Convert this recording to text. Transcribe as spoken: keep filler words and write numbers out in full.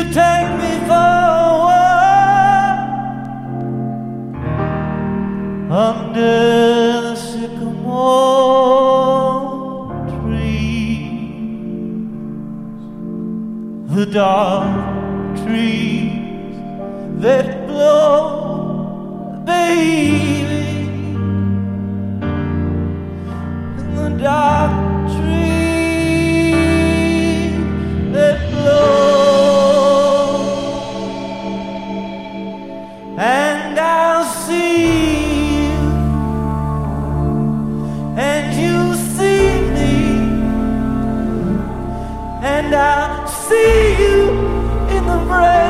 take me forward under the sycamore trees, the dark trees that blow, baby, in the dark trees that blow, and I'll see you, and you see me, and I'll see you in the break.